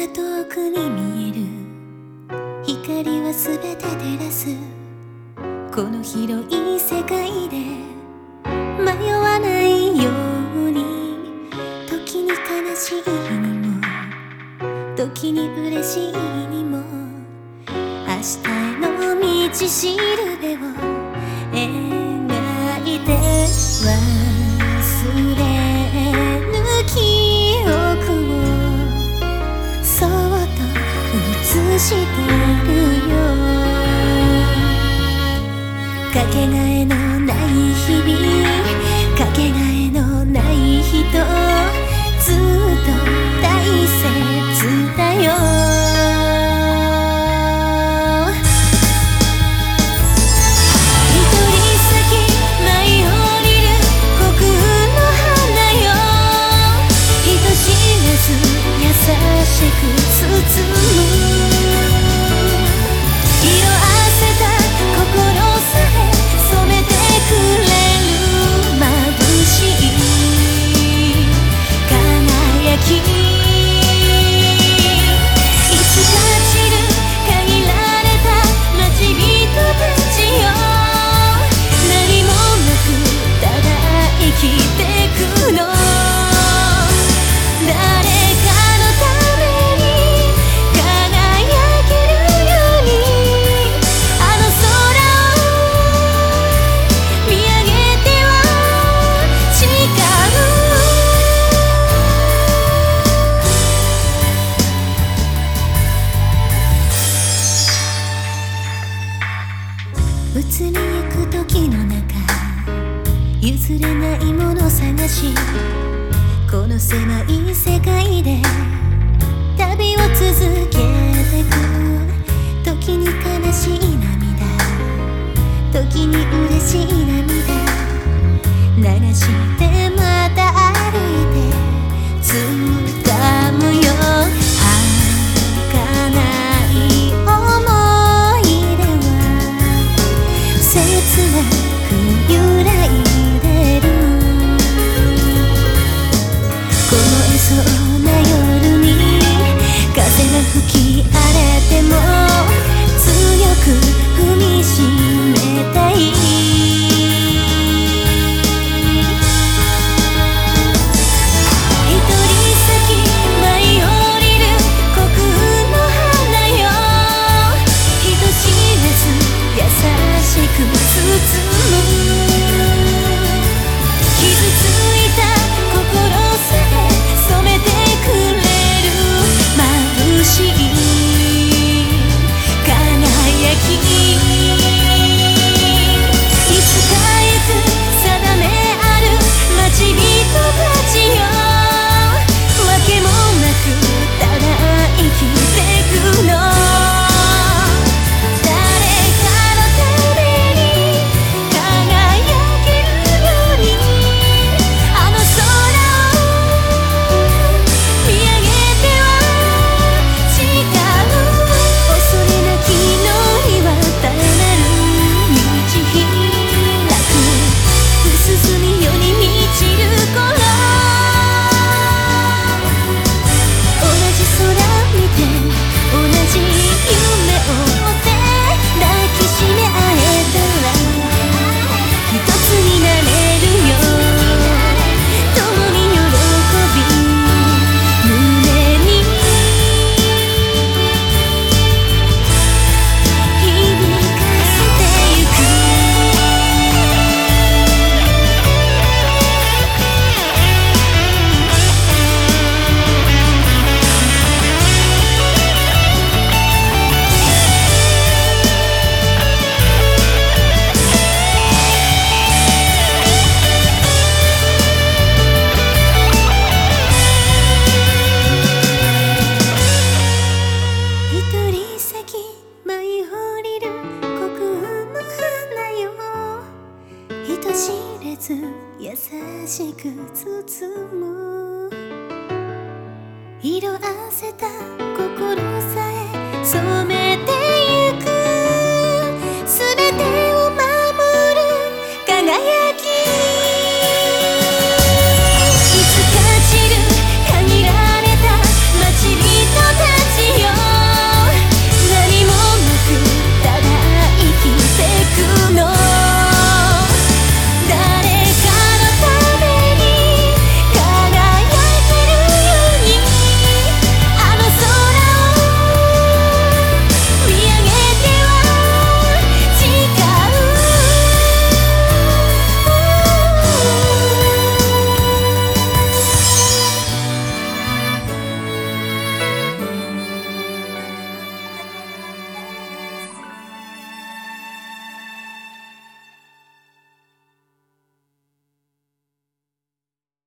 遠くに見える光はすべて照らすこの広い世界で迷わないように時に悲しいにも時に嬉しいにも明日への道しるべを描いて忘れぬ記憶をそっと映してるよかけがえのない日々かけがえのない人ずっと大切だよ移りゆく時の中譲れないもの探しこの狭い世界で旅を続けてく時に悲しい涙時に嬉しい涙流してまた歩いて掴むよ儚い想い出切なく揺らいでる凍えそうな夜に風が吹き荒れても強く踏みしめたい優しく包む色あせた心さえそう